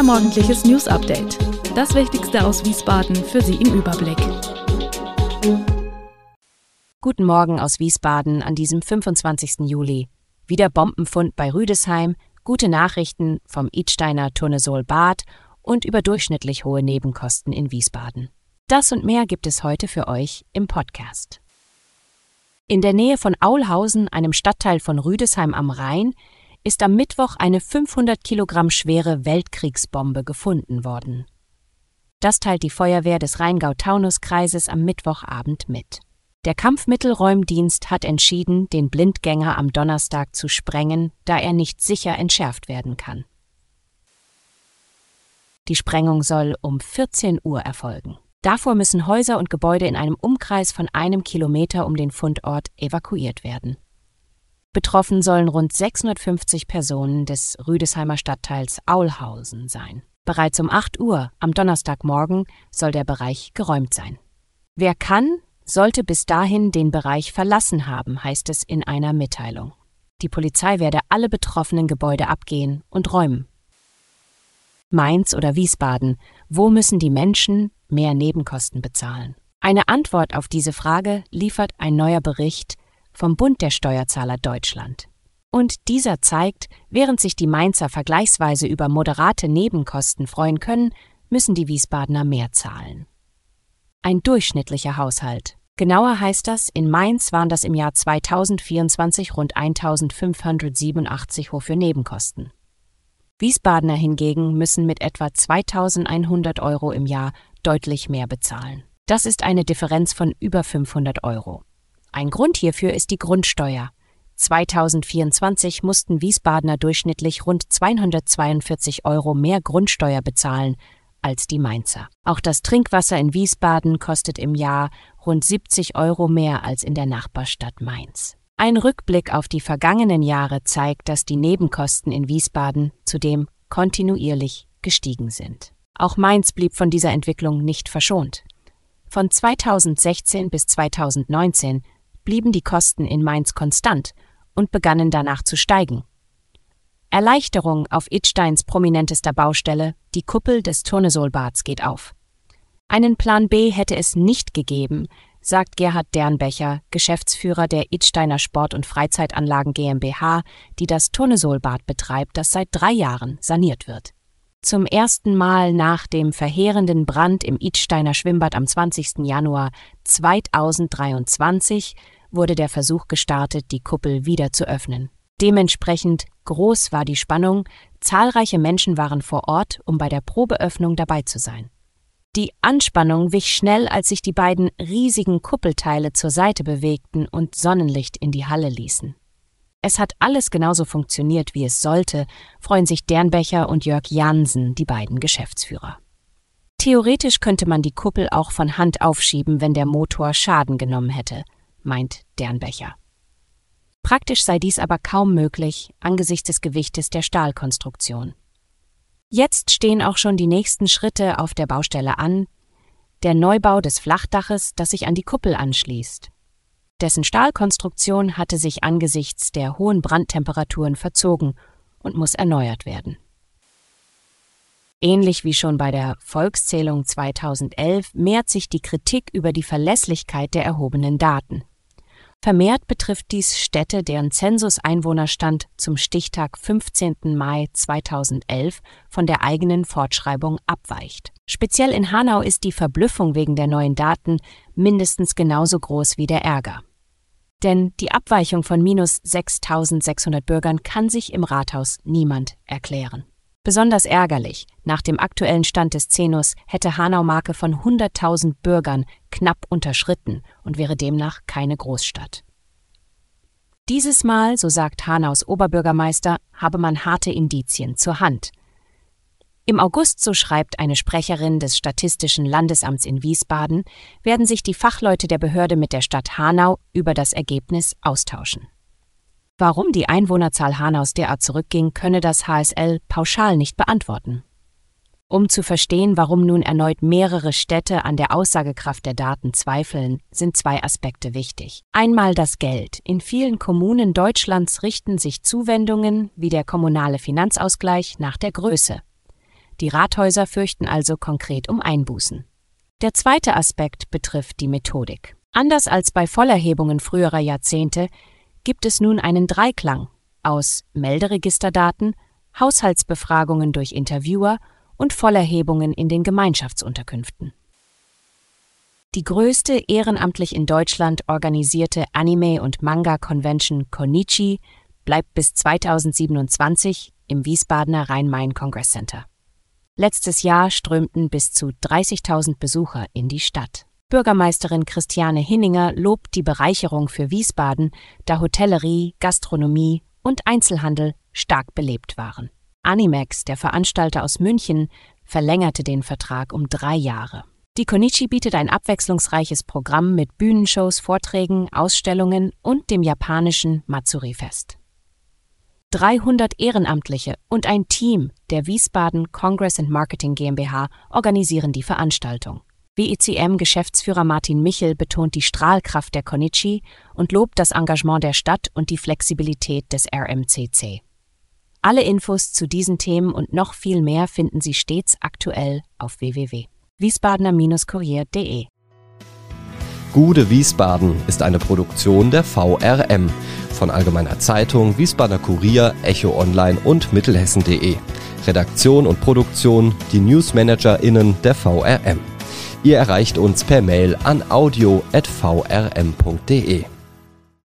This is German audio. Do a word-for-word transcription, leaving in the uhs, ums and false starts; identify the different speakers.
Speaker 1: Unser morgendliches News-Update. Das Wichtigste aus Wiesbaden für Sie im Überblick.
Speaker 2: Guten Morgen aus Wiesbaden an diesem fünfundzwanzigsten Juli. Wieder Bombenfund bei Rüdesheim, gute Nachrichten vom Idsteiner Tournesol-Bad und überdurchschnittlich hohe Nebenkosten in Wiesbaden. Das und mehr gibt es heute für euch im Podcast. In der Nähe von Aulhausen, einem Stadtteil von Rüdesheim am Rhein, ist am Mittwoch eine fünfhundert Kilogramm schwere Weltkriegsbombe gefunden worden. Das teilt die Feuerwehr des Rheingau-Taunus-Kreises am Mittwochabend mit. Der Kampfmittelräumdienst hat entschieden, den Blindgänger am Donnerstag zu sprengen, da er nicht sicher entschärft werden kann. Die Sprengung soll um vierzehn Uhr erfolgen. Davor müssen Häuser und Gebäude in einem Umkreis von einem Kilometer um den Fundort evakuiert werden. Betroffen sollen rund sechshundertfünfzig Personen des Rüdesheimer Stadtteils Aulhausen sein. Bereits um acht Uhr am Donnerstagmorgen soll der Bereich geräumt sein. Wer kann, sollte bis dahin den Bereich verlassen haben, heißt es in einer Mitteilung. Die Polizei werde alle betroffenen Gebäude abgehen und räumen. Mainz oder Wiesbaden, wo müssen die Menschen mehr Nebenkosten bezahlen? Eine Antwort auf diese Frage liefert ein neuer Bericht vom Bund der Steuerzahler Deutschland. Und dieser zeigt, während sich die Mainzer vergleichsweise über moderate Nebenkosten freuen können, müssen die Wiesbadener mehr zahlen. Ein durchschnittlicher Haushalt. Genauer heißt das, in Mainz waren das im Jahr zweitausendvierundzwanzig rund eintausendfünfhundertsiebenundachtzig für Nebenkosten. Wiesbadener hingegen müssen mit etwa zweitausendeinhundert Euro im Jahr deutlich mehr bezahlen. Das ist eine Differenz von über fünfhundert Euro. Ein Grund hierfür ist die Grundsteuer. zweitausendvierundzwanzig mussten Wiesbadener durchschnittlich rund zweihundertzweiundvierzig Euro mehr Grundsteuer bezahlen als die Mainzer. Auch das Trinkwasser in Wiesbaden kostet im Jahr rund siebzig Euro mehr als in der Nachbarstadt Mainz. Ein Rückblick auf die vergangenen Jahre zeigt, dass die Nebenkosten in Wiesbaden zudem kontinuierlich gestiegen sind. Auch Mainz blieb von dieser Entwicklung nicht verschont. Von zweitausendsechzehn bis zweitausendneunzehn blieben die Kosten in Mainz konstant und begannen danach zu steigen. Erleichterung auf Idsteins prominentester Baustelle, die Kuppel des Tournesol-Bads geht auf. Einen Plan B hätte es nicht gegeben, sagt Gerhard Dernbecher, Geschäftsführer der Idsteiner Sport- und Freizeitanlagen GmbH, die das Tournesol-Bad betreibt, das seit drei Jahren saniert wird. Zum ersten Mal nach dem verheerenden Brand im Idsteiner Schwimmbad am zwanzigsten Januar zweitausenddreiundzwanzig wurde der Versuch gestartet, die Kuppel wieder zu öffnen. Dementsprechend groß war die Spannung, zahlreiche Menschen waren vor Ort, um bei der Probeöffnung dabei zu sein. Die Anspannung wich schnell, als sich die beiden riesigen Kuppelteile zur Seite bewegten und Sonnenlicht in die Halle ließen. Es hat alles genauso funktioniert, wie es sollte, freuen sich Dernbecher und Jörg Jansen, die beiden Geschäftsführer. Theoretisch könnte man die Kuppel auch von Hand aufschieben, wenn der Motor Schaden genommen hätte, meint Dernbecher. Praktisch sei dies aber kaum möglich angesichts des Gewichtes der Stahlkonstruktion. Jetzt stehen auch schon die nächsten Schritte auf der Baustelle an, der Neubau des Flachdaches, das sich an die Kuppel anschließt. Dessen Stahlkonstruktion hatte sich angesichts der hohen Brandtemperaturen verzogen und muss erneuert werden. Ähnlich wie schon bei der Volkszählung zweitausendelf mehrt sich die Kritik über die Verlässlichkeit der erhobenen Daten. Vermehrt betrifft dies Städte, deren Zensuseinwohnerstand zum Stichtag fünfzehnten Mai zweitausendelf von der eigenen Fortschreibung abweicht. Speziell in Hanau ist die Verblüffung wegen der neuen Daten mindestens genauso groß wie der Ärger. Denn die Abweichung von minus sechstausendsechshundert Bürgern kann sich im Rathaus niemand erklären. Besonders ärgerlich, nach dem aktuellen Stand des Zenus hätte Hanau Marke von hunderttausend Bürgern knapp unterschritten und wäre demnach keine Großstadt. Dieses Mal, so sagt Hanaus Oberbürgermeister, habe man harte Indizien zur Hand. Im August, so schreibt eine Sprecherin des Statistischen Landesamts in Wiesbaden, werden sich die Fachleute der Behörde mit der Stadt Hanau über das Ergebnis austauschen. Warum die Einwohnerzahl Hanaus derart zurückging, könne das H S L pauschal nicht beantworten. Um zu verstehen, warum nun erneut mehrere Städte an der Aussagekraft der Daten zweifeln, sind zwei Aspekte wichtig. Einmal das Geld. In vielen Kommunen Deutschlands richten sich Zuwendungen wie der kommunale Finanzausgleich nach der Größe. Die Rathäuser fürchten also konkret um Einbußen. Der zweite Aspekt betrifft die Methodik. Anders als bei Vollerhebungen früherer Jahrzehnte gibt es nun einen Dreiklang aus Melderegisterdaten, Haushaltsbefragungen durch Interviewer und Vollerhebungen in den Gemeinschaftsunterkünften. Die größte ehrenamtlich in Deutschland organisierte Anime- und Manga-Convention Konichi bleibt bis zweitausendsiebenundzwanzig im Wiesbadener Rhein-Main-Kongress-Center. Letztes Jahr strömten bis zu dreißigtausend Besucher in die Stadt. Bürgermeisterin Christiane Hinninger lobt die Bereicherung für Wiesbaden, da Hotellerie, Gastronomie und Einzelhandel stark belebt waren. Animex, der Veranstalter aus München, verlängerte den Vertrag um drei Jahre. Die Konichi bietet ein abwechslungsreiches Programm mit Bühnenshows, Vorträgen, Ausstellungen und dem japanischen Matsuri-Fest. dreihundert Ehrenamtliche und ein Team der Wiesbaden Congress and Marketing GmbH organisieren die Veranstaltung. W I C M-Geschäftsführer Martin Michel betont die Strahlkraft der Konichi und lobt das Engagement der Stadt und die Flexibilität des R M C C. Alle Infos zu diesen Themen und noch viel mehr finden Sie stets aktuell auf w w w punkt wiesbadener Kurier punkt de.
Speaker 3: Gude Wiesbaden ist eine Produktion der V R M von Allgemeiner Zeitung, Wiesbadener Kurier, Echo Online und Mittelhessen punkt de. Redaktion und Produktion die NewsmanagerInnen der V R M. Ihr erreicht uns per Mail an audio at v r m punkt de.